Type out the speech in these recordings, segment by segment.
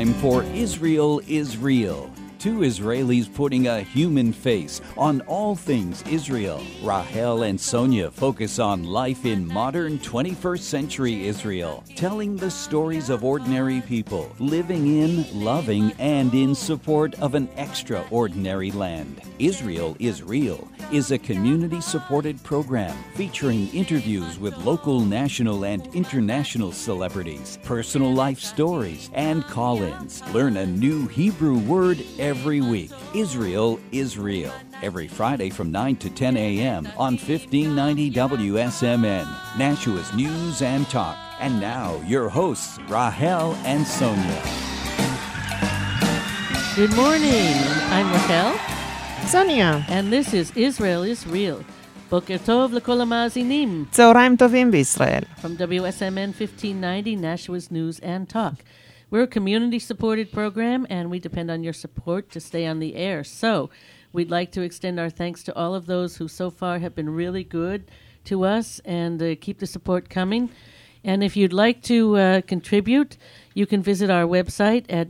time for Israel is Real. Two Israelis putting a human face on all things Israel. Rahel and Sonia focus on life in modern 21st century Israel, telling the stories of ordinary people living in, loving, and in support of an extraordinary land. Israel is Real is a community-supported program featuring interviews with local, national, and international celebrities, personal life stories, and call-ins. Learn a new Hebrew word every week. Israel is Real. Every Friday from 9 to 10 a.m. on 1590 WSMN, Nashua's News and Talk. And now, your hosts, Rahel and Sonia. Good morning. I'm Rahel. Sonia. And this is Israel is Real. Boker Tov l'kol hamazinim. צהריים טובים בישראל. From WSMN 1590, Nashua's News and Talk. We're a community-supported program, and we depend on your support to stay on the air. So we'd like to extend our thanks to all of those who so far have been really good to us and keep the support coming. And if you'd like to contribute, you can visit our website at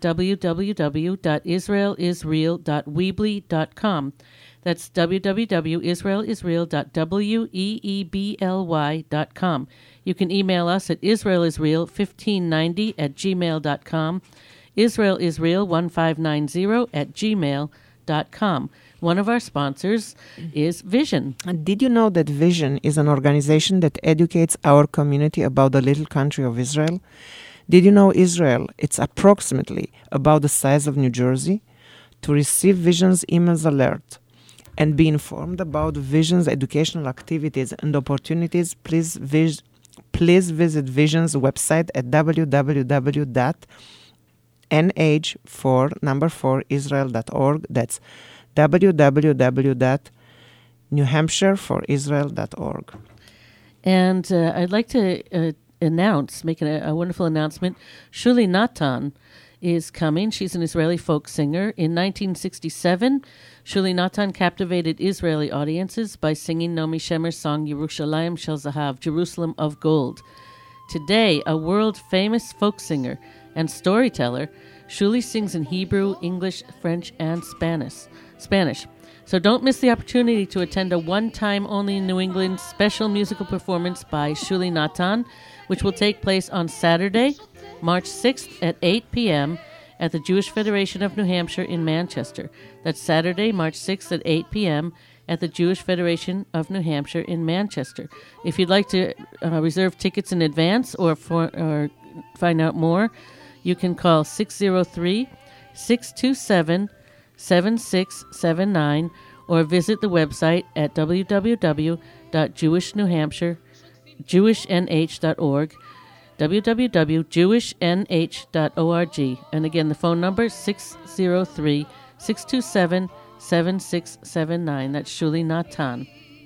www.israelisreal.weebly.com. That's www.israelisreal.weebly.com. You can email us at israelisreal1590@gmail.com, israelisreal1590@gmail.com. One of our sponsors is Vision. Did you know that Vision is an organization that educates our community about the little country of Israel? Did you know Israel, it's approximately about the size of New Jersey? To receive Vision's emails alert and be informed about Vision's educational activities and opportunities, please visit Vision's website at www.nh4israel.org. That's www.newhampshireforisrael.org. And I'd like to make a wonderful announcement. Shuli Natan is coming. She's an Israeli folk singer. In 1967, Shuli Natan captivated Israeli audiences by singing Naomi Shemer's song Yerushalayim Shel Zahav, Jerusalem of Gold. Today, a world-famous folk singer and storyteller, Shuli sings in Hebrew, English, French, and Spanish. So don't miss the opportunity to attend a one-time only in New England special musical performance by Shuli Natan, which will take place on Saturday, March 6th at 8 p.m. at the Jewish Federation of New Hampshire in Manchester. That's Saturday, March 6th at 8 p.m. at the Jewish Federation of New Hampshire in Manchester. If you'd like to reserve tickets in advance or find out more, you can call 603-627-7679 or visit the website at www.jewishnh.org, www.jewishnh.org. And again, the phone number is 603-627-7679. That's Shuli Natan.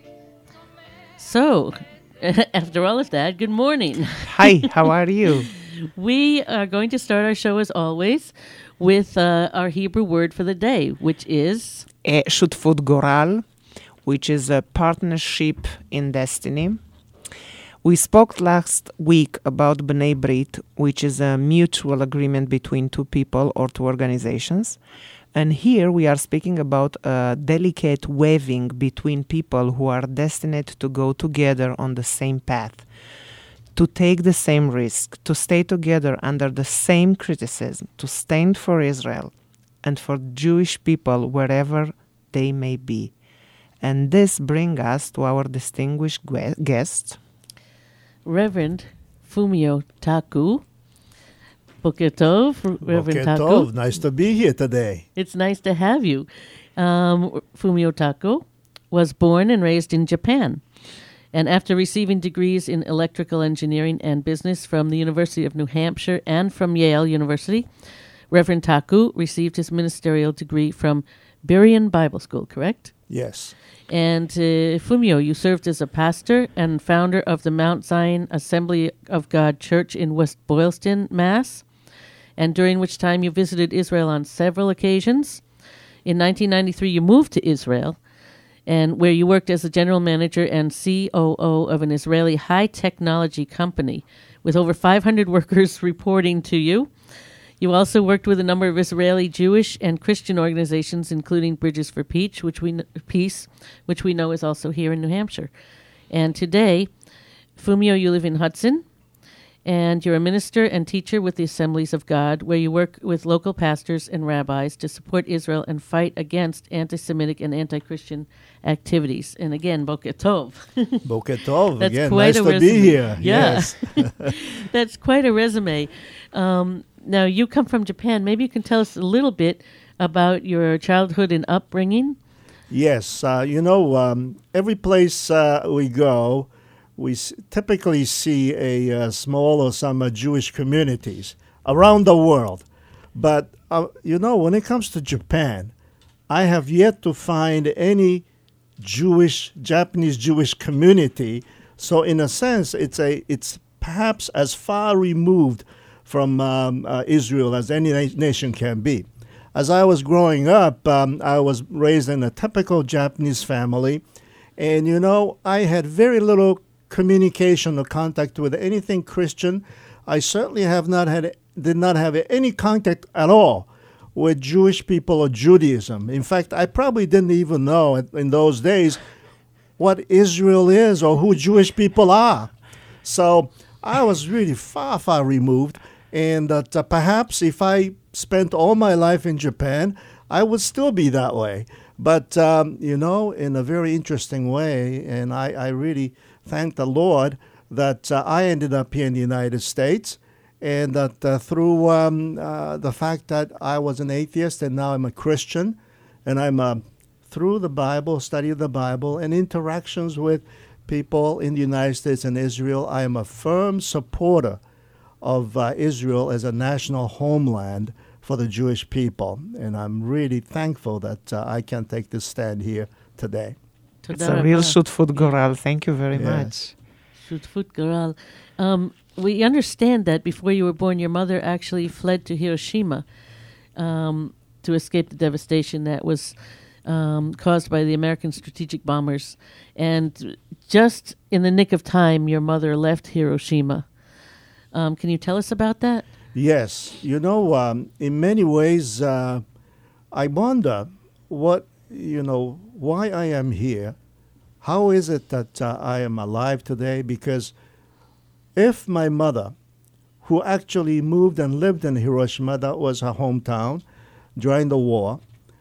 So, after all of that, good morning. Hi, how are you? We are going to start our show, as always, with our Hebrew word for the day, which is Shutfut Goral, which is a partnership in destiny. We spoke last week about B'nai Brit, which is a mutual agreement between two people or two organizations. And here we are speaking about a delicate weaving between people who are destined to go together on the same path, to take the same risk, to stay together under the same criticism, to stand for Israel and for Jewish people wherever they may be. And this brings us to our distinguished guest, Reverend Fumio Taku. Boker Tov, Reverend Taku. Boker Tov, nice to be here today. It's nice to have you. Fumio Taku was born and raised in Japan. And after receiving degrees in electrical engineering and business from the University of New Hampshire and from Yale University, Reverend Taku received his ministerial degree from Berean Bible School, correct? Yes. And Fumio, you served as a pastor and founder of the Mount Zion Assembly of God Church in West Boylston, Mass., and during which time you visited Israel on several occasions. In 1993, you moved to Israel, and where you worked as the general manager and COO of an Israeli high-technology company with over 500 workers reporting to you. You also worked with a number of Israeli Jewish and Christian organizations, including Bridges for Peace, which we know is also here in New Hampshire. And today, Fumio, you live in Hudson, and you're a minister and teacher with the Assemblies of God, where you work with local pastors and rabbis to support Israel and fight against anti-Semitic and anti-Christian activities. And again, Boker Tov. Boker Tov. That's again, quite nice a to resume. be here. Yeah. Yes. That's quite a resume. Now, you come from Japan. Maybe you can tell us a little bit about your childhood and upbringing. Yes. Every place we go, we typically see a small or some Jewish communities around the world. But, when it comes to Japan, I have yet to find any Japanese Jewish community. So in a sense, it's perhaps as far removed from Israel as any nation can be. As I was growing up, I was raised in a typical Japanese family. And, I had very little communication or contact with anything Christian. I certainly did not have any contact at all with Jewish people or Judaism. In fact, I probably didn't even know in those days what Israel is or who Jewish people are. So I was really far, far removed. And that perhaps if I spent all my life in Japan, I would still be that way. But, in a very interesting way, and I really thank the Lord that I ended up here in the United States, and that through the fact that I was an atheist and now I'm a Christian, and I'm through the Bible, study of the Bible, and interactions with people in the United States and Israel, I am a firm supporter of Israel as a national homeland for the Jewish people. And I'm really thankful that I can take this stand here today. It's a real Shutfut Goral. Thank you very much. Shutfut Goral. We understand that before you were born, your mother actually fled to Hiroshima to escape the devastation that was caused by the American strategic bombers. And just in the nick of time, your mother left Hiroshima. Can you tell us about that? Yes. In many ways, I wonder why I am here. How is it that I am alive today? Because if my mother, who actually moved and lived in Hiroshima, that was her hometown during the war,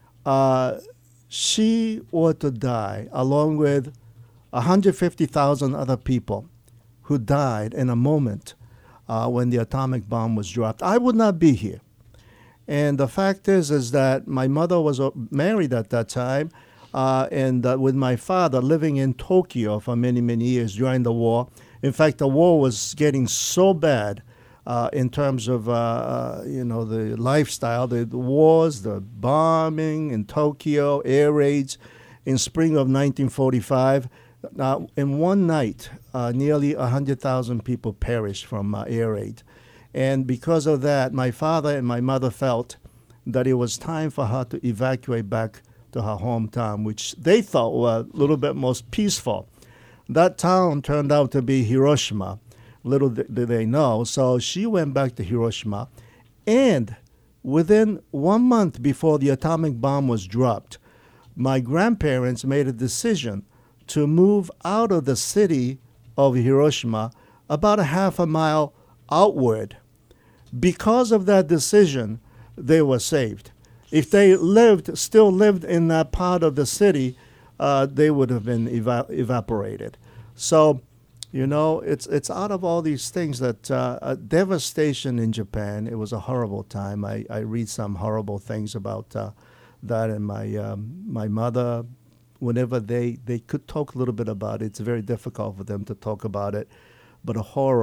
she were to die along with 150,000 other people who died in a moment when the atomic bomb was dropped, I would not be here. And the fact is that my mother was married at that time, and with my father living in Tokyo for many, many years during the war. In fact, the war was getting so bad in terms of, the lifestyle, the wars, the bombing in Tokyo, air raids in spring of 1945. In one night, nearly 100,000 people perished from air raid. And because of that, my father and my mother felt that it was time for her to evacuate back to her hometown, which they thought were a little bit most peaceful. That town turned out to be Hiroshima. Little did they know. So she went back to Hiroshima. And within 1 month before the atomic bomb was dropped, my grandparents made a decision to move out of the city of Hiroshima about a half a mile outward. Because of that decision, they were saved. If they still lived in that part of the city, they would have been evaporated. So, it's out of all these things that devastation in Japan. It was a horrible time. I read some horrible things about that, and my mother, whenever they could talk a little bit about it, it's very difficult for them to talk about it. But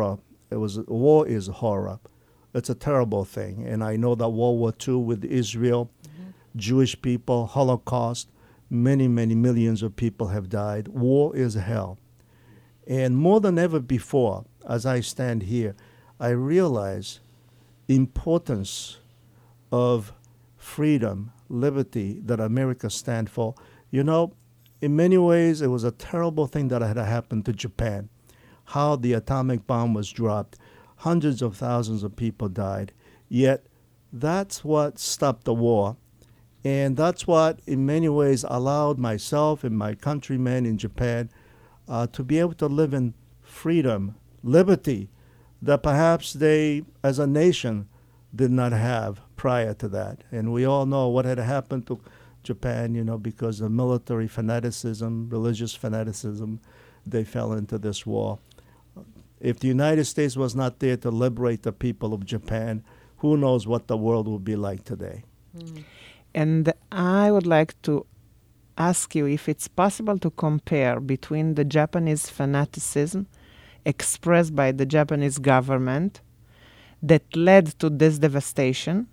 war is horror. It's a terrible thing. And I know that World War II with Israel, Jewish people, Holocaust, many, many millions of people have died. War is hell. And more than ever before, as I stand here, I realize the importance of freedom, liberty that America stands for. In many ways, it was a terrible thing that had happened to Japan, how the atomic bomb was dropped. Hundreds of thousands of people died. Yet That's what stopped the war. And that's what, in many ways, allowed myself and my countrymen in Japan to be able to live in freedom, liberty, that perhaps they, as a nation, did not have prior to that. And we all know what had happened to Japan, because of military fanaticism, religious fanaticism, they fell into this war. If the United States was not there to liberate the people of Japan, who knows what the world would be like today. And I would like to ask you if it's possible to compare between the Japanese fanaticism expressed by the Japanese government that led to this devastation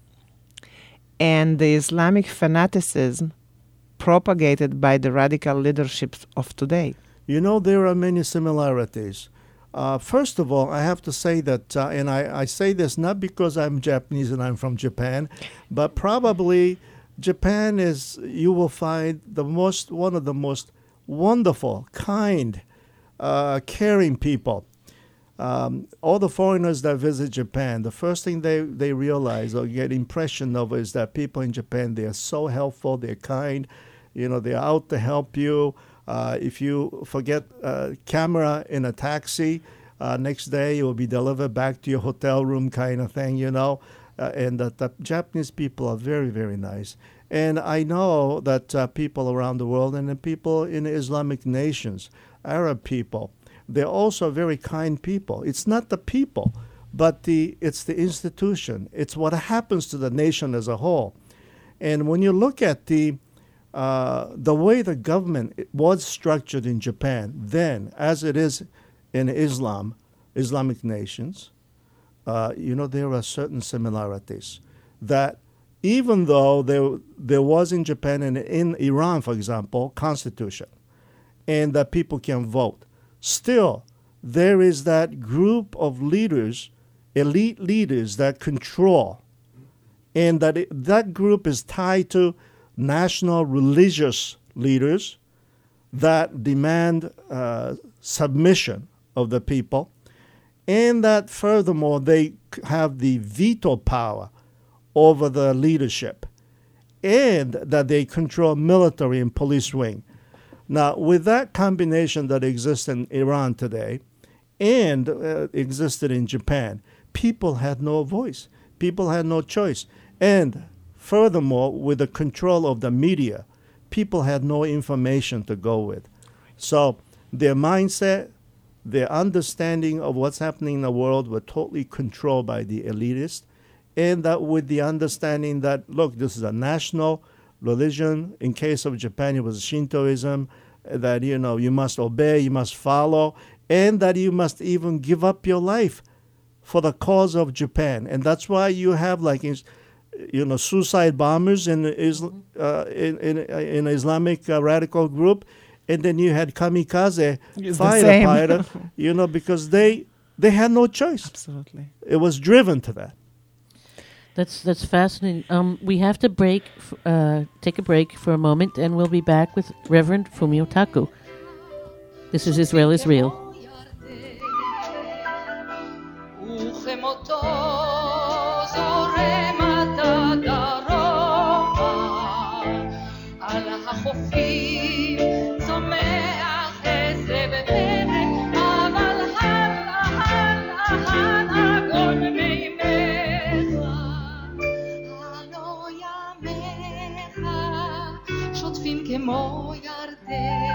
and the Islamic fanaticism propagated by the radical leaderships of today. There are many similarities. First of all, I have to say that, and I say this not because I'm Japanese and I'm from Japan, but probably Japan is, you will find, one of the most wonderful, kind, caring people. All the foreigners that visit Japan, the first thing they realize or get impression of is that people in Japan, they are so helpful, they're kind, they're out to help you. If you forget a camera in a taxi, next day it will be delivered back to your hotel room kind of thing, and that the Japanese people are very, very nice. And I know that people around the world and the people in Islamic nations, Arab people, they're also very kind people. It's not the people, but it's the institution. It's what happens to the nation as a whole. And when you look at the way the government was structured in Japan then, as it is in Islamic nations, there are certain similarities that even though there was in Japan and in Iran, for example, constitution, and that people can vote, still there is that group of leaders, elite leaders that control, and that group is tied to national religious leaders that demand submission of the people, and that furthermore they have the veto power over the leadership, and that they control military and police wing. Now, with that combination that exists in Iran today and existed in Japan, people had no voice. People had no choice. And furthermore, with the control of the media, people had no information to go with. So their mindset, their understanding of what's happening in the world were totally controlled by the elitists, and that with the understanding that, look, this is a national religion. In case of Japan, it was Shintoism, that, you must obey, you must follow, and that you must even give up your life for the cause of Japan. And that's why you have, suicide bombers in an Islamic radical group, and then you had kamikaze fighter, because they had no choice. Absolutely. It was driven to that. That's fascinating. We have to take a break for a moment, and we'll be back with Reverend Fumio Taku. This is Israel is Real. כמו ירדן.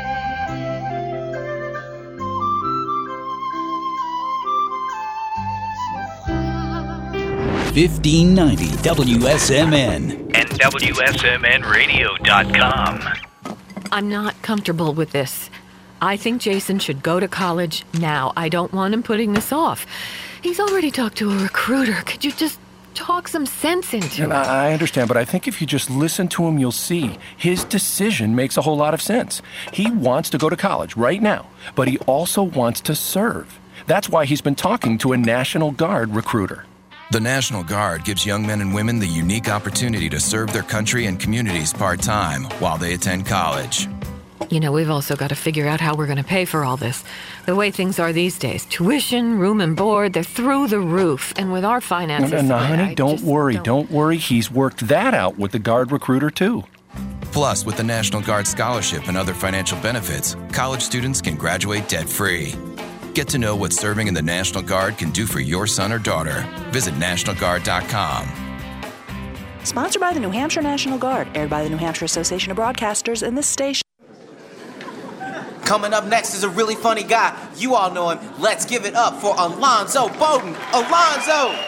1590 WSMN and WSMNradio.com. I'm not comfortable with this. I think Jason should go to college now. I don't want him putting this off. He's already talked to a recruiter. Could you just talk some sense into it? I understand, but I think if you just listen to him, you'll see his decision makes a whole lot of sense. He wants to go to college right now, but he also wants to serve. That's why he's been talking to a National Guard recruiter. The National Guard gives young men and women the unique opportunity to serve their country and communities part-time while they attend college. You know, we've also got to figure out how we're going to pay for all this. The way things are these days, tuition, room and board, they're through the roof. And with our finances... No, honey, don't worry. He's worked that out with the Guard recruiter, too. Plus, with the National Guard Scholarship and other financial benefits, college students can graduate debt-free. Get to know what serving in the National Guard can do for your son or daughter. Visit NationalGuard.com. Sponsored by the New Hampshire National Guard, aired by the New Hampshire Association of Broadcasters and this station. Coming up next is a really funny guy. You all know him. Let's give it up for Alonzo Bowden. Alonzo!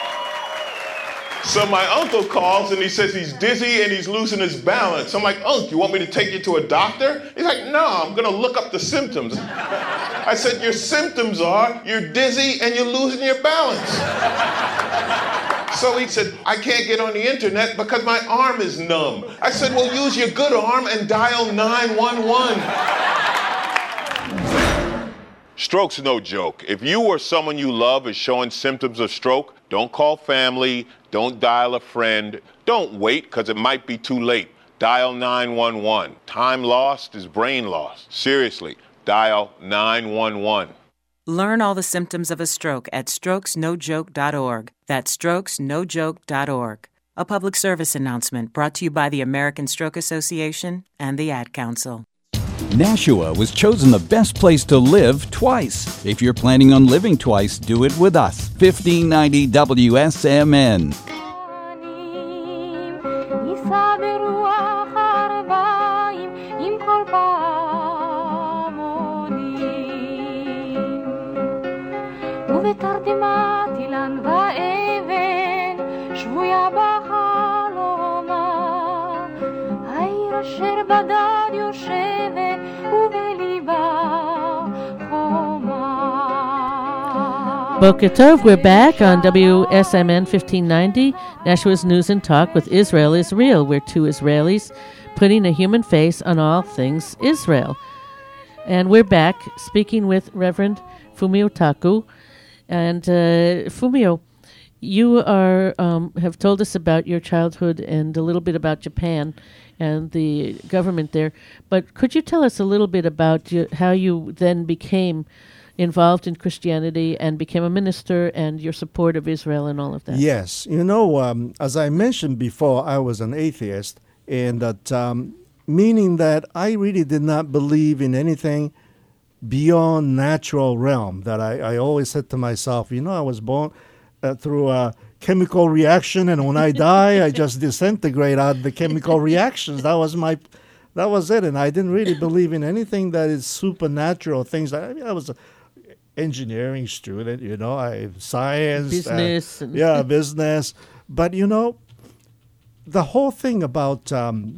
So my uncle calls and he says he's dizzy and he's losing his balance. I'm like, Unc, you want me to take you to a doctor? He's like, no, I'm gonna look up the symptoms. I said, your symptoms are you're dizzy and you're losing your balance. So he said, I can't get on the internet because my arm is numb. I said, well, use your good arm and dial 911. Stroke's no joke. If you or someone you love is showing symptoms of stroke, don't call family, don't dial a friend, don't wait because it might be too late. Dial 911. Time lost is brain lost. Seriously, dial 911. Learn all the symptoms of a stroke at strokesnojoke.org. That's strokesnojoke.org. A public service announcement brought to you by the American Stroke Association and the Ad Council. Nashua was chosen the best place to live twice. If you're planning on living twice, do it with us. 1590 WSMN. ובתרדמת אילן ואבן שבויה בחלומה העיר אשר בדד יושבת ובליבה חומה. Boker Tov, we're back on WSMN 1590, Nashua's News and Talk with Israel is Real. We're two Israelis putting a human face on all things Israel. And we're back speaking with Reverend Fumio Taku. And Fumio, you are have told us about your childhood and a little bit about Japan and the government there. But could you tell us a little bit about how you then became involved in Christianity and became a minister and your support of Israel and all of that? Yes. You know, as I mentioned before, I was an atheist, and that meaning that I really did not believe in anything beyond natural realm. That I always said to myself, you know, I was born through a chemical reaction, and when I die, I just disintegrate out of the chemical reactions. That was it, and I didn't really believe in anything that is supernatural things. I was an engineering student, you know, science, business, business. But you know, the whole thing about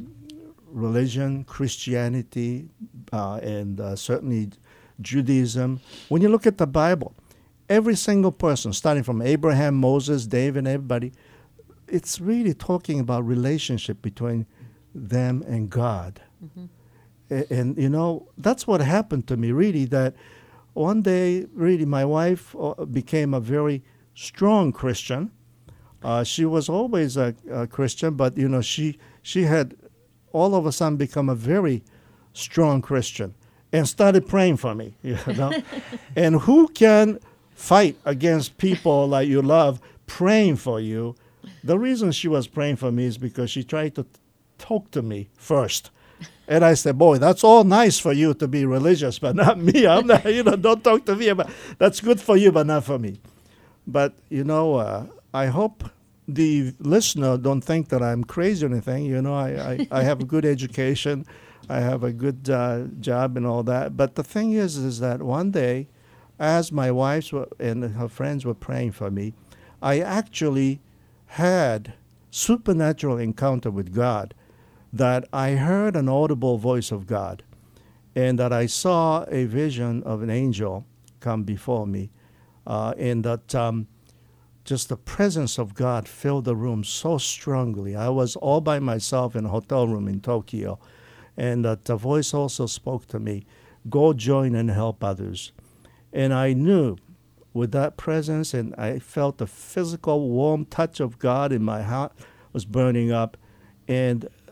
religion, Christianity, and certainly Judaism, when you look at the Bible, every single person, starting from Abraham, Moses, David, everybody, it's really talking about relationship between them and God. Mm-hmm. And, you know, that's what happened to me, really, that one day, really, my wife became a very strong Christian. She was always a Christian, but, you know, she had all of a sudden become a very strong Christian and started praying for me, you know. And who can fight against people like you love praying for you? The reason she was praying for me is because she tried to talk to me first. And I said, boy, that's all nice for you to be religious, but not me. I'm not, you know, don't talk to me about, that's good for you, but not for me. But, you know, I hope the listener don't think that I'm crazy or anything. You know, I have a good education. I have a good job and all that. But the thing is that one day, as my wife and her friends were praying for me, I actually had supernatural encounter with God, that I heard an audible voice of God, and that I saw a vision of an angel come before me, and that just the presence of God filled the room so strongly. I was all by myself in a hotel room in Tokyo, and that the voice also spoke to me, go join and help others. And I knew with that presence, and I felt the physical warm touch of God in my heart was burning up, and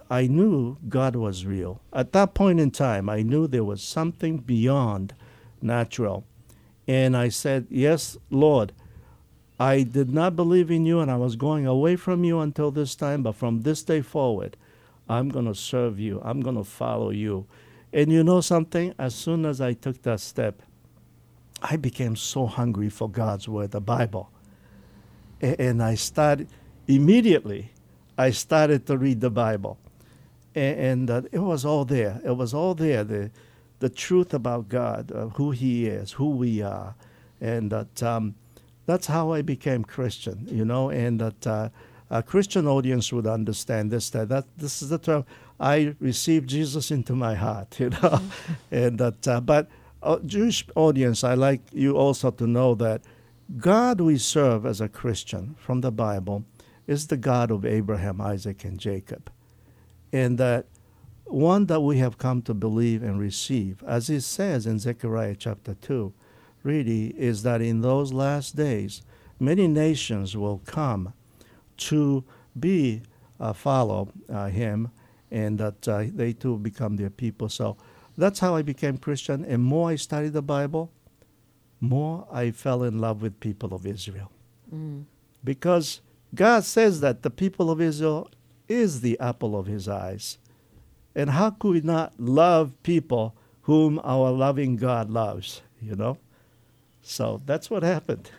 I knew God was real. At that point in time, I knew there was something beyond natural. And I said, yes, Lord, I did not believe in you, and I was going away from you until this time, but from this day forward, I'm going to serve you. I'm going to follow you. And you know something? As soon as I took that step, I became so hungry for God's word, the Bible. And I started, immediately, I started to read the Bible. And it was all there. It was all there, the truth about God, who he is, who we are. And that's how I became Christian, you know, and that a Christian audience would understand this, that this is the term, I received Jesus into my heart, you know. And that, but Jewish audience, I like you also to know that God we serve as a Christian from the Bible is the God of Abraham, Isaac, and Jacob. And that one that we have come to believe and receive, as it says in Zechariah chapter 2, really is that in those last days, many nations will come to be follow him, and that they too become their people. So that's how I became Christian. And more I studied the Bible, more I fell in love with people of Israel. Because God says that the people of Israel is the apple of his eyes. And how could we not love people whom our loving God loves, you know? So that's what happened.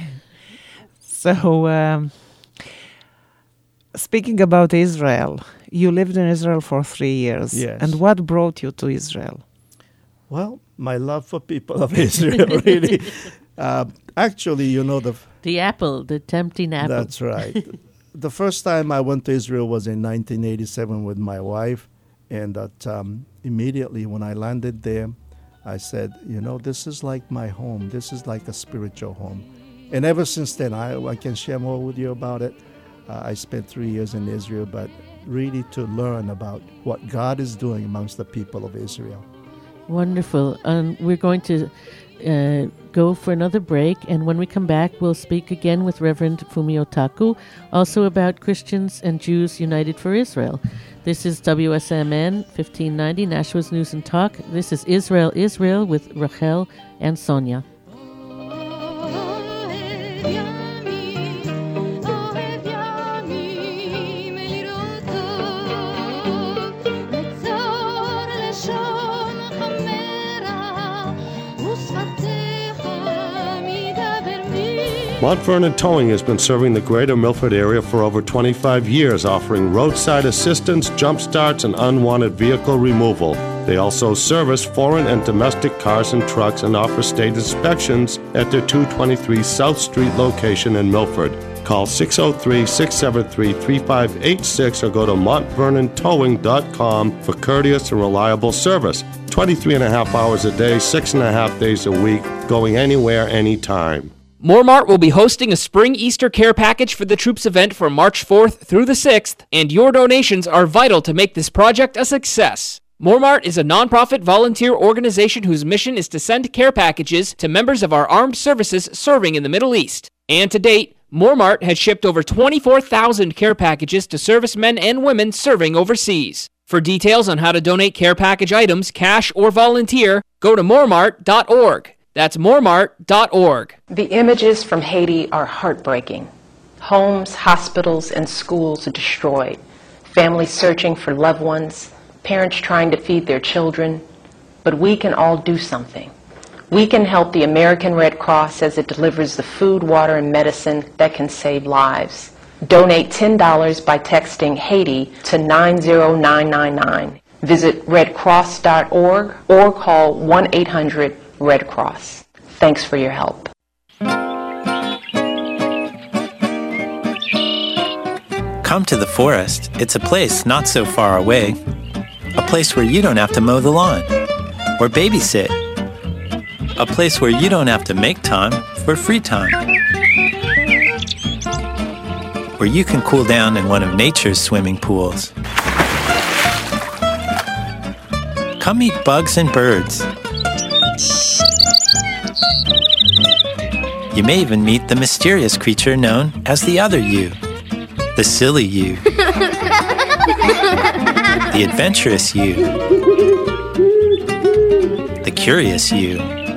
So, speaking about Israel, you lived in Israel for 3 years. Yes. And what brought you to Israel? Well, my love for people of Israel, really. Actually, you know, the apple, the tempting apple. That's right. The first time I went to Israel was in 1987 with my wife. And that immediately when I landed there, I said, you know, this is like my home. This is like a spiritual home. And ever since then, I can share more with you about it. I spent 3 years in Israel, but really to learn about what God is doing amongst the people of Israel. Wonderful. We're going to go for another break, and when we come back, we'll speak again with Reverend Fumio Taku, also about Christians and Jews united for Israel. This is WSMN 1590, Nashua's News and Talk. This is Israel, Israel with Rachel and Sonia. Mount Vernon Towing has been serving the greater Milford area for over 25 years, offering roadside assistance, jump starts, and unwanted vehicle removal. They also service foreign and domestic cars and trucks and offer state inspections at their 223 South Street location in Milford. Call 603-673-3586 or go to montvernontowing.com for courteous and reliable service. 23 and a half hours a day, 6.5 days a week, going anywhere, anytime. Moormart will be hosting a spring Easter care package for the troops event from March 4th through the 6th, and your donations are vital to make this project a success. Moormart is a nonprofit volunteer organization whose mission is to send care packages to members of our armed services serving in the Middle East. And to date, Moormart has shipped over 24,000 care packages to servicemen and women serving overseas. For details on how to donate care package items, cash or volunteer, go to moormart.org. That's moormart.org. The images from Haiti are heartbreaking. Homes, hospitals, and schools destroyed. Families searching for loved ones. Parents trying to feed their children. But we can all do something. We can help the American Red Cross as it delivers the food, water, and medicine that can save lives. Donate $10 by texting Haiti to 90999. Visit redcross.org or call 1-800-RED Cross. Thanks for your help. Come to the forest. It's a place not so far away. A place where you don't have to mow the lawn or babysit. A place where you don't have to make time for free time. Where you can cool down in one of nature's swimming pools. Come meet bugs and birds. You may even meet the mysterious creature known as the other you, the silly you. the adventurous you, the curious you.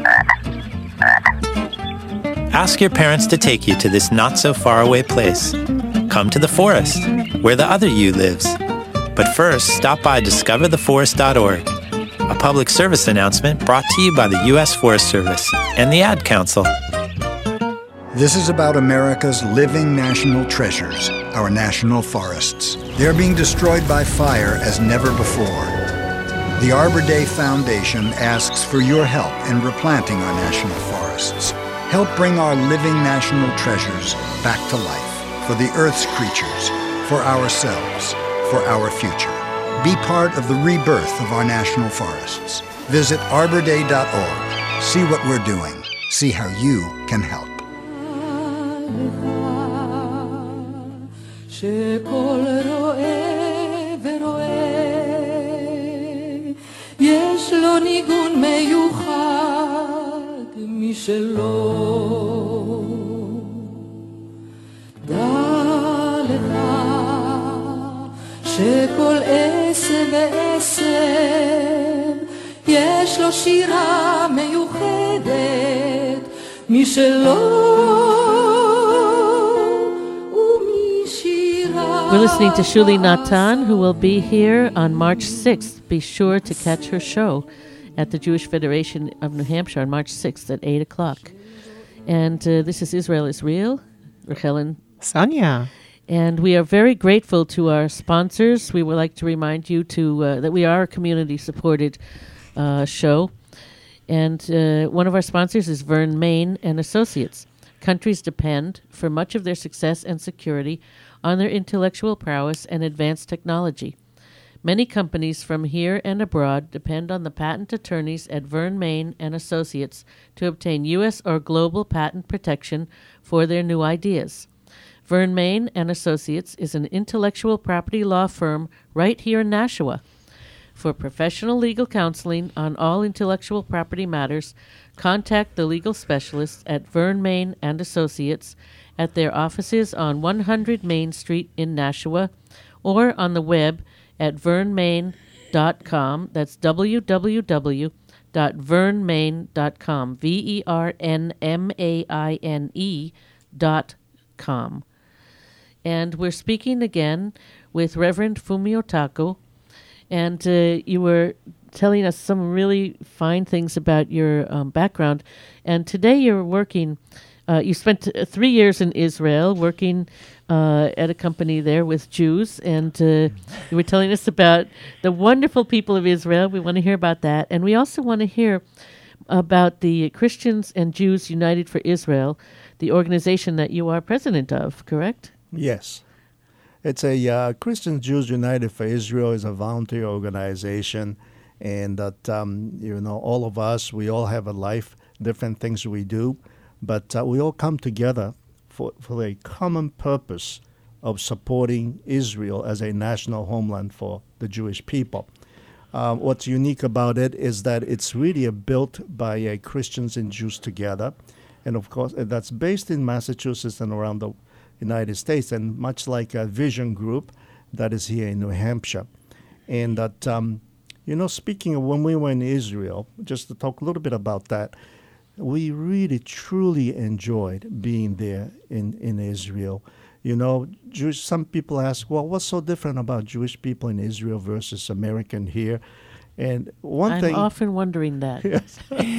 Ask your parents to take you to this not-so-far-away place. Come to the forest, where the other you lives. But first, stop by discovertheforest.org, a public service announcement brought to you by the U.S. Forest Service and the Ad Council. This is about America's living national treasures, our national forests. They're being destroyed by fire as never before. The Arbor Day Foundation asks for your help in replanting our national forests. Help bring our living national treasures back to life, for the Earth's creatures, for ourselves, for our future. Be part of the rebirth of our national forests. Visit arborday.org. See what we're doing. See how you can help. שכל רואה ורואה יש לו ניגון מיוחד משלו דע לך שכל עשב ועשב יש לו שירה מיוחדת משלו. We're listening to Shuli Natan, who will be here on March 6th. Be sure to catch her show at the Jewish Federation of New Hampshire on March 6th at 8 o'clock. And this is Israel is Real, Rachel and Sonia. And we are very grateful to our sponsors. We would like to remind you that we are a community-supported show. And one of our sponsors is Vern Main and Associates. Countries depend, for much of their success and security, on their intellectual prowess and advanced technology. Many companies from here and abroad depend on the patent attorneys at Vern Main and Associates to obtain U.S. or global patent protection for their new ideas. Vern Main and Associates is an intellectual property law firm right here in Nashua. For professional legal counseling on all intellectual property matters, contact the legal specialists at Vern Main and Associates at their offices on 100 Main Street in Nashua or on the web at vernmain.com. That's www.vernmain.com, VERNMAINE.com. And we're speaking again with Reverend Fumio Tako, and you were telling us some really fine things about your background. And today you're working, you spent 3 years in Israel working at a company there with Jews, and you were telling us about the wonderful people of Israel. We want to hear about that. And we also want to hear about the Christians and Jews United for Israel, the organization that you are president of, correct? Yes. It's a Christian Jews United for Israel is a volunteer organization, and that, all of us, we all have a life, different things we do, but we all come together for a common purpose of supporting Israel as a national homeland for the Jewish people. What's unique about it is that it's really built by Christians and Jews together, and of course that's based in Massachusetts and around the United States, and much like a Vision Group that is here in New Hampshire. And that, speaking of when we were in Israel, just to talk a little bit about that, we really, truly enjoyed being there in Israel. Some people ask, well, what's so different about Jewish people in Israel versus American here? And I'm often wondering that. Yes.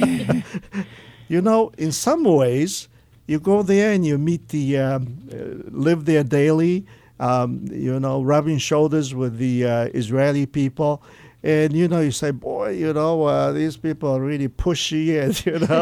In some ways, you go there and you meet live there daily, rubbing shoulders with the Israeli people. And, you say, boy, these people are really pushy and,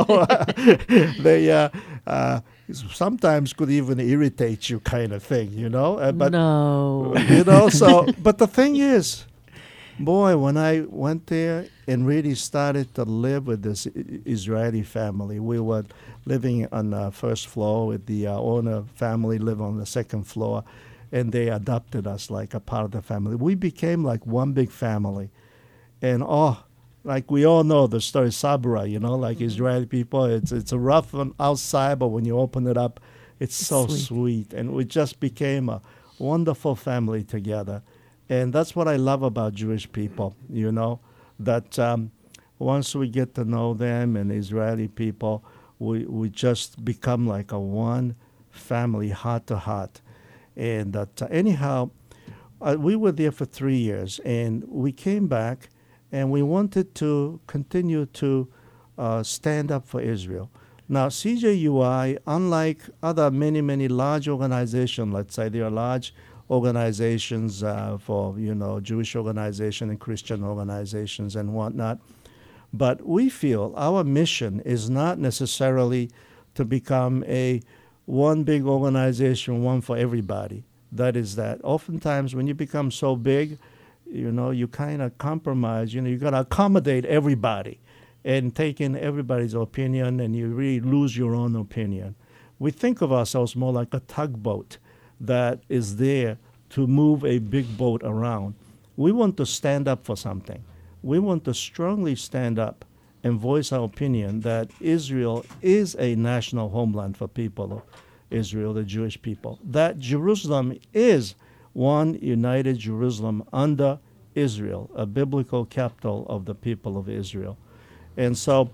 they sometimes could even irritate you kind of thing, But, no. But the thing is, boy, when I went there and really started to live with this Israeli family, we were living on the first floor with the owner family, live on the second floor, and they adopted us like a part of the family. We became like one big family. And like we all know the story Sabra, like Israeli people, it's a rough one outside, but when you open it up, it's so sweet. And we just became a wonderful family together. And that's what I love about Jewish people, that once we get to know them and Israeli people, we just become like a one family, heart to heart. And that anyhow, we were there for 3 years, and we came back, and we wanted to continue to stand up for Israel. Now, CJUI, unlike other many large organizations, let's say there are large organizations for, Jewish organization and Christian organizations and whatnot, but we feel our mission is not necessarily to become a one big organization, one for everybody. That is that oftentimes when you become so big, you kind of compromise, you got to accommodate everybody and take in everybody's opinion, and you really lose your own opinion. We think of ourselves more like a tugboat that is there to move a big boat around. We want to stand up for something. We want to strongly stand up and voice our opinion that Israel is a national homeland for people of Israel, the Jewish people, that Jerusalem is one united Jerusalem under Israel, a biblical capital of the people of Israel. And so,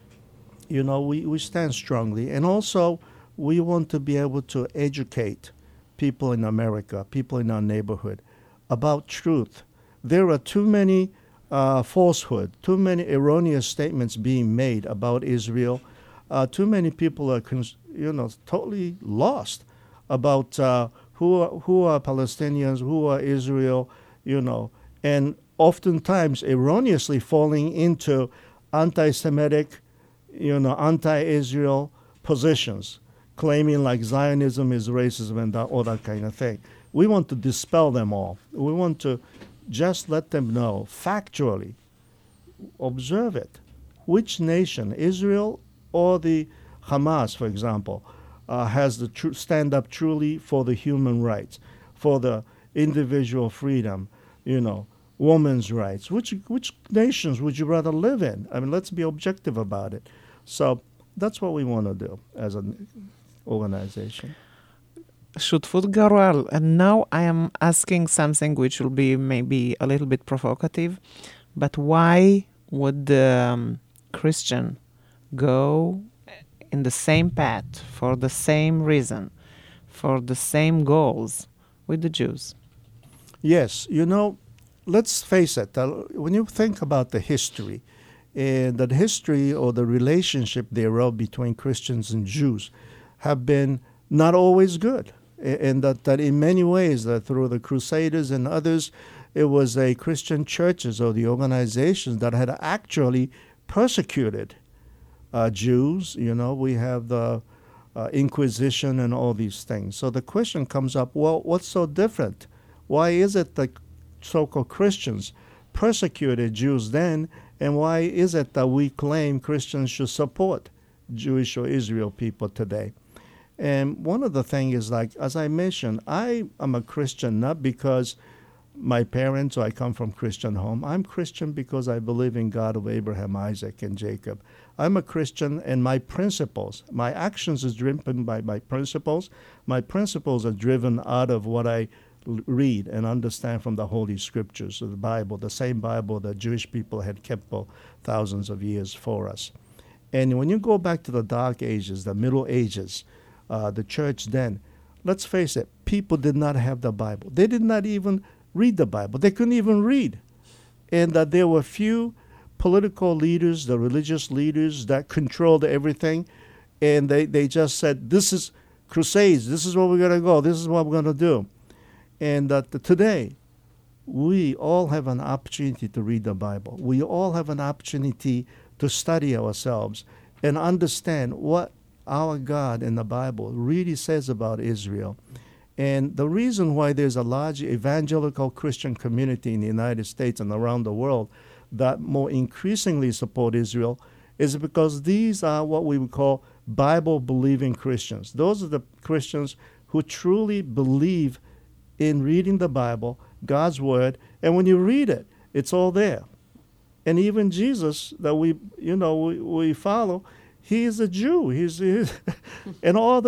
we stand strongly. And also, we want to be able to educate people in America, people in our neighborhood, about truth. There are too many falsehood, too many erroneous statements being made about Israel. Too many people are, totally lost about who are Palestinians, who are Israel, and oftentimes erroneously falling into anti-Semitic, anti-Israel positions, claiming like Zionism is racism and all that kind of thing. We want to dispel them all. We want to just let them know factually, observe it. Which nation, Israel or the Hamas, for example, has the stand up truly for the human rights, for the individual freedom, women's rights? Which nations would you rather live in? I mean, let's be objective about it. So that's what we want to do as an organization. Shutfut Garal, and now I am asking something which will be maybe a little bit provocative, but why would the Christian go in the same path for the same reason, for the same goals with the Jews? Yes, let's face it, when you think about the history, and the history or the relationship thereof between Christians and Jews have been not always good. And that in many ways, that through the Crusaders and others, it was a Christian churches or the organizations that had actually persecuted Jews. We have the Inquisition and all these things. So the question comes up, well, what's so different? Why is it that so-called Christians persecuted Jews then, and why is it that we claim Christians should support Jewish or Israel people today? And one of the things is, like, as I mentioned, I am a Christian not because my parents or I come from Christian home. I'm Christian because I believe in God of Abraham, Isaac, and Jacob. I'm a Christian, and my principles, my actions is driven by my principles. My principles are driven out of what I read and understand from the Holy Scriptures, of the Bible, the same Bible that Jewish people had kept for thousands of years for us. And when you go back to the Dark Ages, the Middle Ages, the church then, let's face it, people did not have the Bible. They did not even read the Bible. They couldn't even read. And that there were few political leaders, the religious leaders that controlled everything, and they just said, this is crusades, this is where we're going to go, this is what we're going to do. And that today, we all have an opportunity to read the Bible. We all have an opportunity to study ourselves and understand what our God in the Bible really says about Israel. And the reason why there's a large evangelical Christian community in the United States and around the world that more increasingly support Israel is because these are what we would call Bible-believing Christians. Those are the Christians who truly believe in reading the Bible, God's Word, and when you read it, it's all there. And even Jesus that we follow, he is a Jew. He's and all the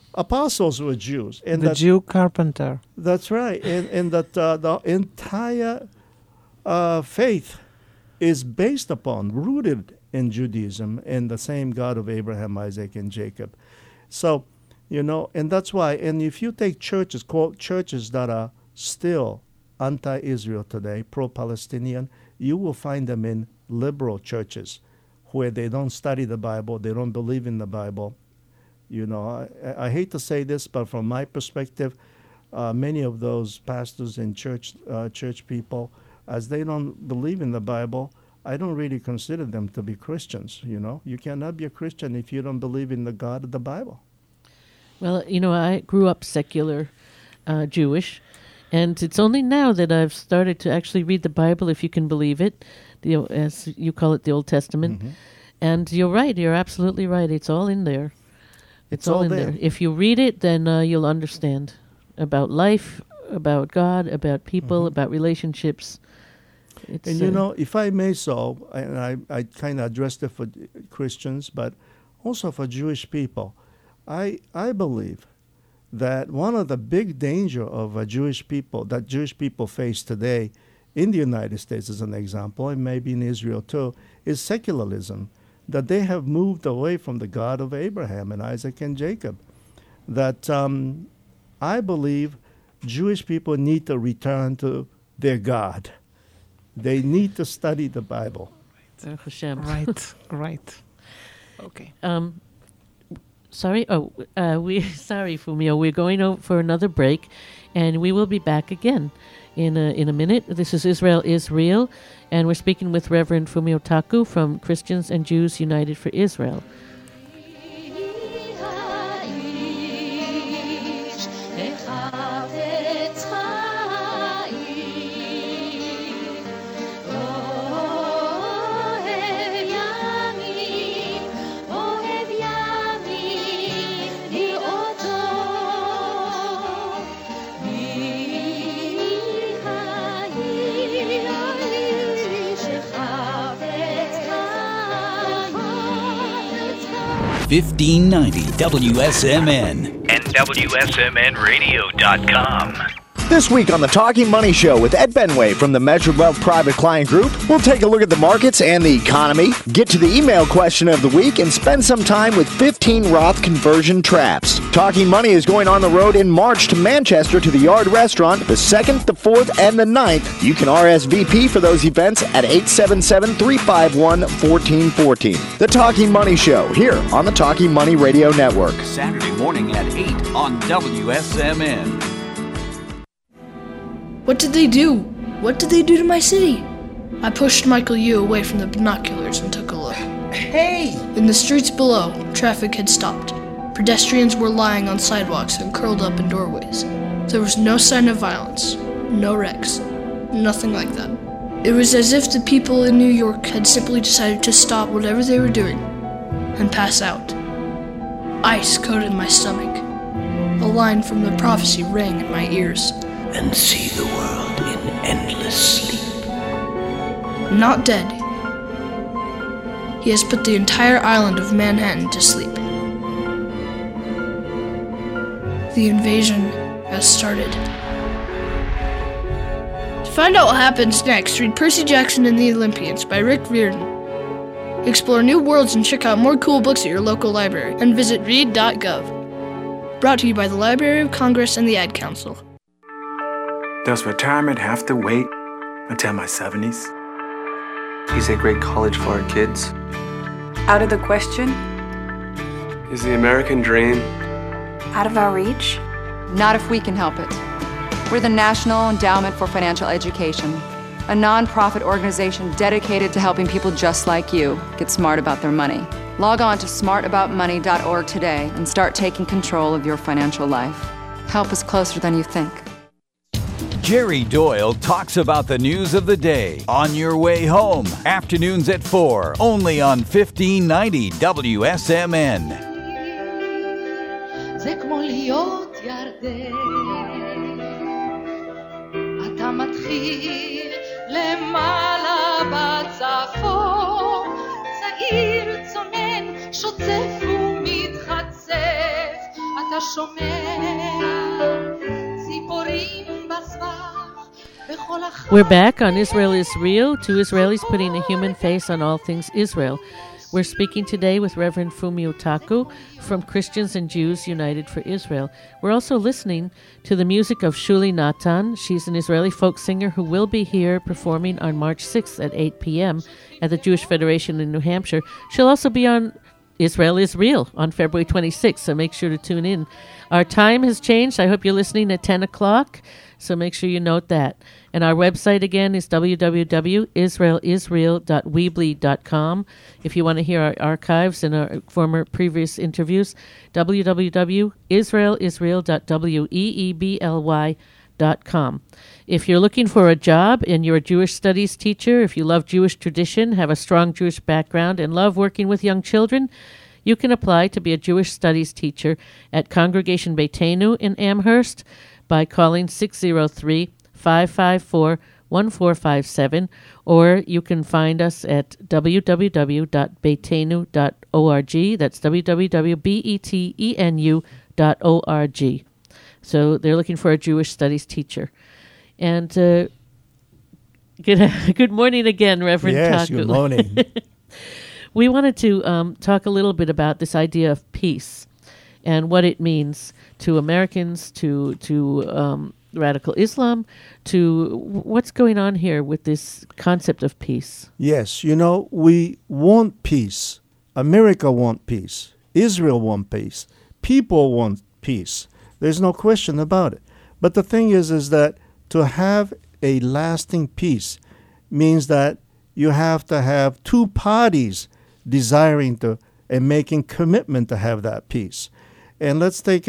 apostles were Jews. And the Jew carpenter. That's right. And that the entire faith is based upon, rooted in Judaism and the same God of Abraham, Isaac, and Jacob. So, and that's why, and if you take churches, churches that are still anti-Israel today, pro-Palestinian, you will find them in liberal churches where they don't study the Bible, they don't believe in the Bible. I hate to say this, but from my perspective, many of those pastors and church people, as they don't believe in the Bible, I don't really consider them to be Christians. You cannot be a Christian if you don't believe in the God of the Bible. Well, I grew up secular Jewish, and it's only now that I've started to actually read the Bible, if you can believe it, as you call it, the Old Testament. Mm-hmm. And you're right. You're absolutely right. It's all in there. It's all in there. If you read it, then you'll understand about life, about God, about people, about relationships. And if I may and I kind of addressed it for Christians, but also for Jewish people, I believe that one of the big danger of Jewish people that Jewish people face today in the United States, as an example, and maybe in Israel too, is secularism. That they have moved away from the God of Abraham and Isaac and Jacob. That I believe Jewish people need to return to their God. They need to study the Bible. Right. Okay. Sorry, Fumio. We're going for another break, and we will be back again in a minute. This is Israel is Real, and we're speaking with Reverend Fumio Taku from Christians and Jews United for Israel. $15.90 WSMN and WSMNradio.com. This week on the Talking Money Show with Ed Benway from the Measured Wealth Private Client Group, we'll take a look at the markets and the economy, get to the email question of the week, and spend some time with 15 Roth conversion traps. Talking Money is going on the road in March to Manchester to the Yard Restaurant, the 2nd, the 4th, and the 9th. You can RSVP for those events at 877-351-1414. The Talking Money Show, here on the Talking Money Radio Network. Saturday morning at 8 on WSMN. What did they do? What did they do to my city? I pushed Michael Yu away from the binoculars and took a look. Hey! In the streets below, traffic had stopped. Pedestrians were lying on sidewalks and curled up in doorways. There was no sign of violence, no wrecks, nothing like that. It was as if the people in New York had simply decided to stop whatever they were doing and pass out. Ice coated my stomach. A line from the prophecy rang in my ears. And see the world in endless sleep. Not dead. He has put the entire island of Manhattan to sleep. The invasion has started. To find out what happens next, read Percy Jackson and the Olympians by Rick Riordan. Explore new worlds and check out more cool books at your local library, and visit read.gov. Brought to you by the Library of Congress and the Ad Council. Does retirement have to wait until my 70s? Is a great college for our kids? Out of the question? Is the American dream out of our reach? Not if we can help it. We're the National Endowment for Financial Education, a non-profit organization dedicated to helping people just like you get smart about their money. Log on to smartaboutmoney.org today and start taking control of your financial life. Help us closer than you think. Jerry Doyle talks about the news of the day on your way home. Afternoons at 4, only on 1590 WSMN. זה כמו להיות ירדן, אתה מתחיל למעלה בצפון, צעיר צונן שוצף ומתחצף, אתה שומע ציפורים בסבך בכל החיים. We're back on Israel is Real, two Israelis putting a human face on all things Israel. We're speaking today with Reverend Fumi Otaku from Christians and Jews United for Israel. We're also listening to the music of Shuli Natan. She's an Israeli folk singer who will be here performing on March 6th at 8 p.m. at the Jewish Federation in New Hampshire. She'll also be on Israel is Real on February 26th, so make sure to tune in. Our time has changed. I hope you're listening at 10 o'clock, so make sure you note that. And our website again is www.israelisreal.weebly.com. If you want to hear our archives and our former previous interviews, www.israelisreal.weebly.com. If you're looking for a job and you're a Jewish studies teacher, if you love Jewish tradition, have a strong Jewish background, and love working with young children, you can apply to be a Jewish studies teacher at Congregation Beitenu in Amherst by calling 603-554-1457, or you can find us at www.beitenu.org. That's www.betenu.org. So they're looking for a Jewish studies teacher. And good morning again, Reverend Yes, Taku. good morning. We wanted to talk a little bit about this idea of peace and what it means to Americans, to radical Islam, to what's going on here with this concept of peace. Yes, we want peace. America wants peace. Israel wants peace. People want peace. There's no question about it. But the thing is that to have a lasting peace means that you have to have two parties desiring to and making commitment to have that peace. And let's take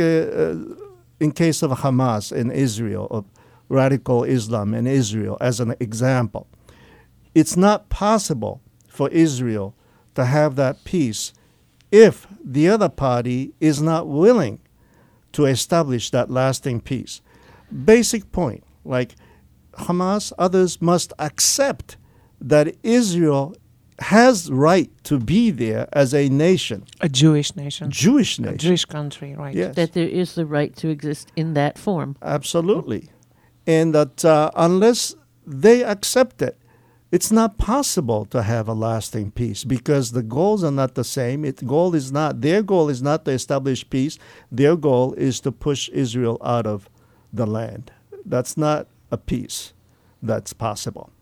in case of Hamas in Israel, of radical Islam in Israel as an example. It's not possible for Israel to have that peace if the other party is not willing to establish that lasting peace. Basic point, like Hamas, others must accept that Israel has right to be there as a nation. A Jewish nation. Jewish nation. A Jewish country, right. Yes. That there is the right to exist in that form. Absolutely. And that unless they accept it, it's not possible to have a lasting peace because the goals are not the same. Their goal is not to establish peace. Their goal is to push Israel out of the land. That's not a peace that's possible.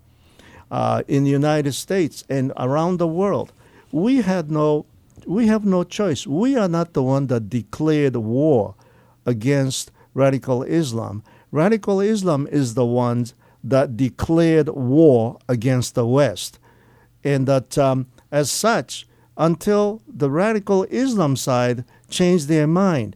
In the United States and around the world, we have no choice. We are not the one that declared war against radical Islam. Radical Islam is the ones that declared war against the West. And that as such, until the radical Islam side changed their mind,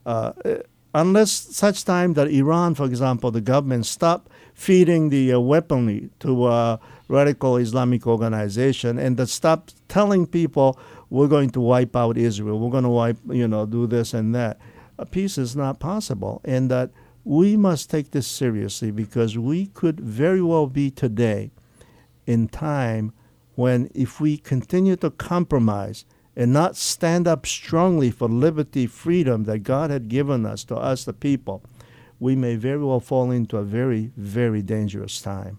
unless such time that Iran, for example, the government stopped feeding the weaponry to radical Islamic organization and that stopped telling people we're going to wipe out Israel, we're going to do this and that, peace is not possible. And that we must take this seriously because we could very well be today in time when if we continue to compromise and not stand up strongly for liberty, freedom that God had given us, to us the people, we may very well fall into a very, very dangerous time.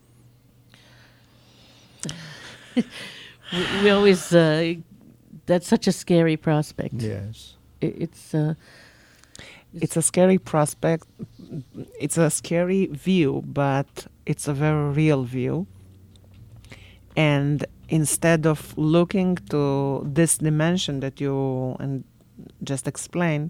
We always, that's such a scary prospect. Yes. It's a scary prospect. It's a scary view, but it's a very real view. And instead of looking to this dimension that you just explained,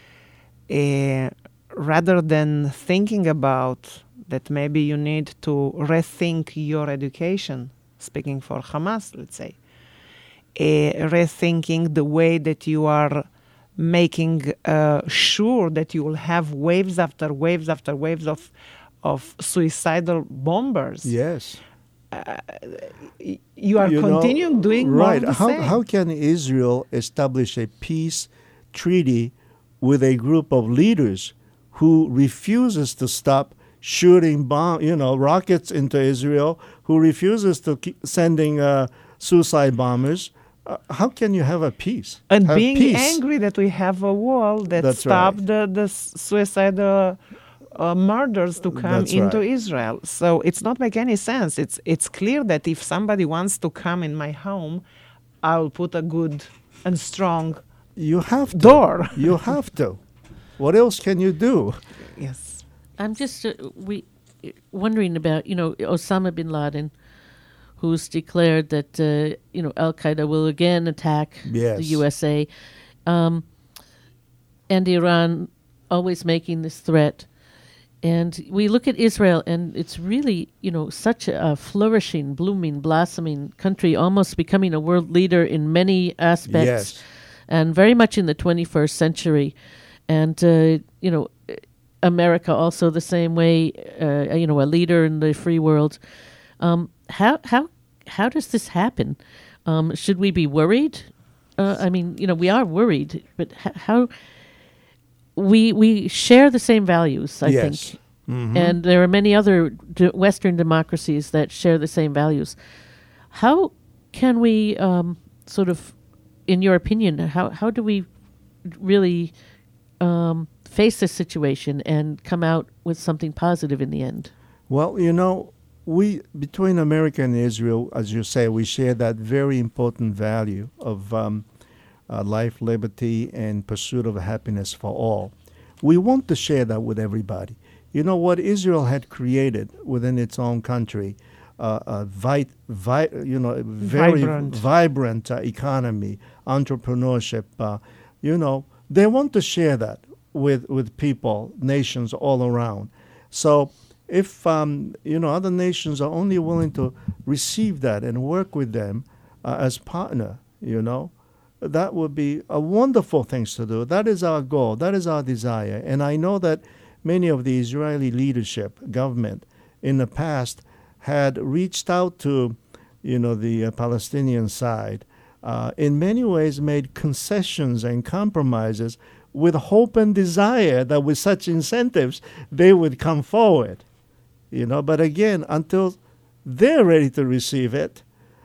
rather than thinking about that maybe you need to rethink your education, speaking for Hamas, let's say, rethinking the way that you are making sure that you will have waves after waves after waves of suicidal bombers. Yes. You are continuing doing right. more of the same. How can Israel establish a peace treaty with a group of leaders who refuses to stop shooting rockets into Israel, who refuses to keep sending suicide bombers, how can you have a peace? And have being peace. angry that we have a wall that That's stopped the suicide murders to come That's into right. Israel. So it's not make any sense. It's clear that if somebody wants to come in my home, I will put a good and strong You have to. door. You have to. What else can you do? Yes. I'm just wondering about, Osama bin Laden, who's declared that, Al Qaeda will again attack Yes. the USA, and Iran always making this threat. And we look at Israel, and it's really, such a flourishing, blooming, blossoming country, almost becoming a world leader in many aspects, Yes. and very much in the 21st century. And, America also the same way, a leader in the free world. How does this happen? Should we be worried? We are worried, but how... We share the same values, I Yes. think. Mhm. And there are many other Western democracies that share the same values. How can we sort of, in your opinion, how do we really face this situation and come out with something positive in the end? Well, we, between America and Israel, as you say, we share that very important value of life, liberty, and pursuit of happiness for all. We want to share that with everybody. What Israel had created within its own country, very vibrant economy, entrepreneurship. They want to share that with people, nations all around. So if other nations are only willing to receive that and work with them as partner, that would be a wonderful thing to do. That is our goal. That is our desire. And I know that many of the Israeli leadership, government, in the past had reached out to, the Palestinian side, in many ways made concessions and compromises with hope and desire that with such incentives, they would come forward. But again, until they're ready to receive it,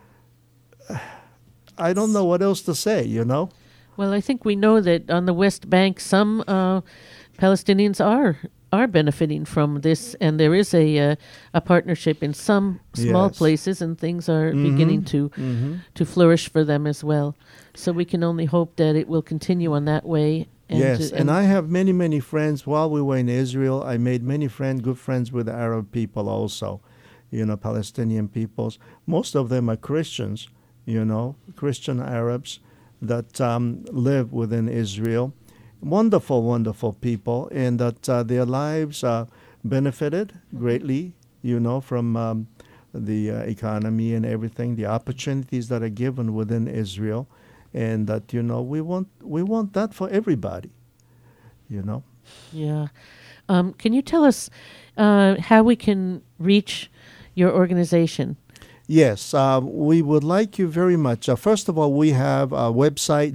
I don't know what else to say, Well, I think we know that on the West Bank, some Palestinians are benefiting from this, and there is a partnership in some small Yes. places, and things are Mhm. beginning to Mhm. flourish for them as well. So we can only hope that it will continue on that way. Yes, and I have many, many friends. While we were in Israel, I made many good friends with Arab people also, Palestinian peoples. Most of them are Christians, Christian Arabs that live within Israel. Wonderful, wonderful people, and that their lives benefited greatly, from the economy and everything, the opportunities that are given within Israel. And that we want that for everybody, Yeah. Can you tell us how we can reach your organization? Yes, we would like you very much. First of all, we have a website,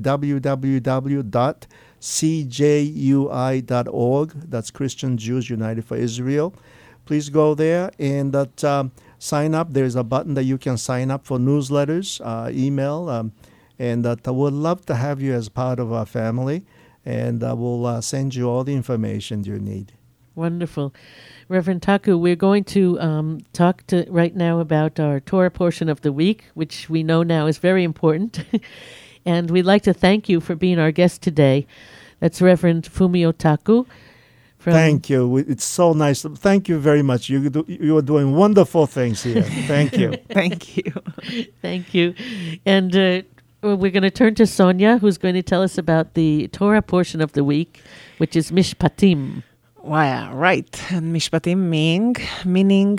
www.cjui.org. That's Christian Jews United for Israel. Please go there and sign up. There's a button that you can sign up for newsletters, email. And that I would love to have you as part of our family, and we'll send you all the information you need. Wonderful. Reverend Taku, we're going to talk right now about our Torah portion of the week, which we know now is very important. And we'd like to thank you for being our guest today. That's Reverend Fumio Taku. Thank you. It's so nice. Thank you very much. You are doing wonderful things here. Thank you. Thank you. Thank you. And we're going to turn to Sonia, who's going to tell us about the Torah portion of the week, which is Mishpatim. Wow, right. And Mishpatim meaning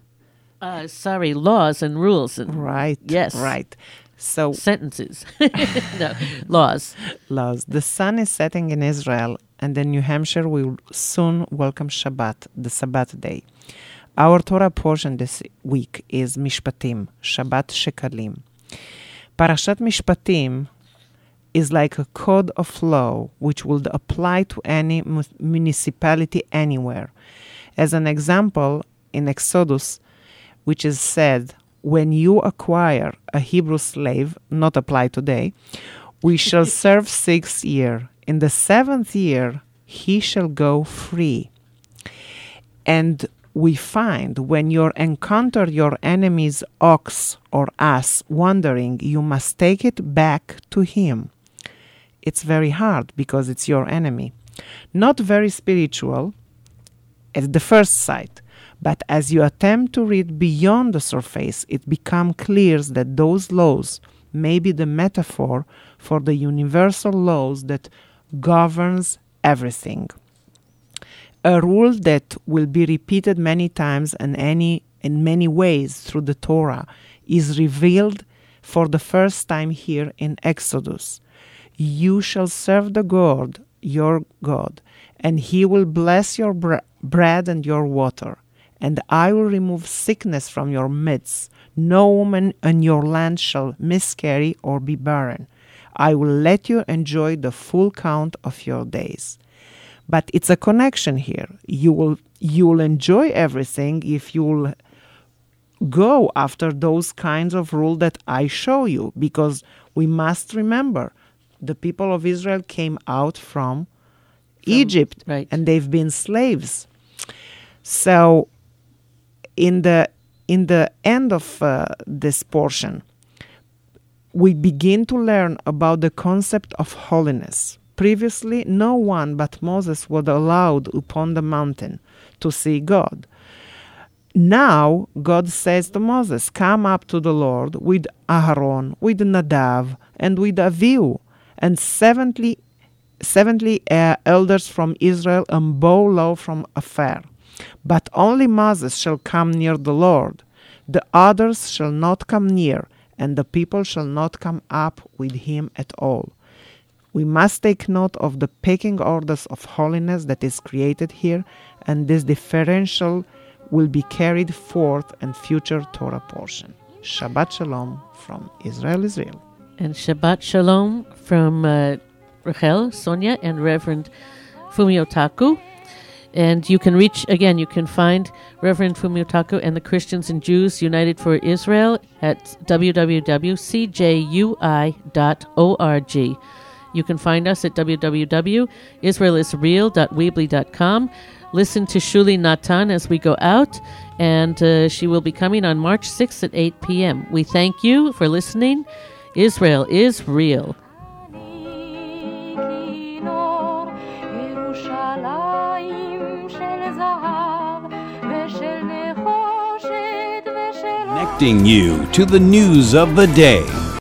laws and rules. Right. Yes. Right. So sentences. No, laws. Laws. The sun is setting in Israel, and in New Hampshire will soon welcome Shabbat, the Sabbath day. Our Torah portion this week is Mishpatim, Shabbat Shekalim. Parashat Mishpatim is like a code of law which would apply to any municipality anywhere. As an example, in Exodus, which is said, when you acquire a Hebrew slave, not apply today, we shall serve 6 years. In the 7th year, he shall go free. And we find when you encounter your enemy's ox or ass wandering, you must take it back to him. It's very hard because it's your enemy. Not very spiritual at the first sight, but as you attempt to read beyond the surface, it becomes clear that those laws may be the metaphor for the universal laws that governs everything. A rule that will be repeated many times and in many ways through the Torah is revealed for the first time here in Exodus. You shall serve the God, your God, and he will bless your bread and your water, and I will remove sickness from your midst. No woman in your land shall miscarry or be barren. I will let you enjoy the full count of your days. But it's a connection here. You will enjoy everything if you will go after those kinds of rules that I show you, because we must remember the people of Israel came out from Egypt, right, and they've been slaves. So in the end of this portion, we begin to learn about the concept of holiness. Previously, no one but Moses was allowed upon the mountain to see God. Now, God says to Moses, come up to the Lord with Aharon, with Nadav, and with Avihu, and 70 elders from Israel, and bow low from afar. But only Moses shall come near the Lord. The others shall not come near, and the people shall not come up with him at all. We must take note of the pecking orders of holiness that is created here, and this differential will be carried forth in future Torah portion. Shabbat Shalom from Israel. And Shabbat Shalom from Rachel, Sonia, and Reverend Fumio Taku. And you can find Reverend Fumio Taku and the Christians and Jews United for Israel at www.cjui.org. You can find us at www.israelisreal.weebly.com. Listen to Shuli Natan as we go out, and she will be coming on March 6th at 8 p.m. We thank you for listening. Israel is real. Connecting you to the news of the day.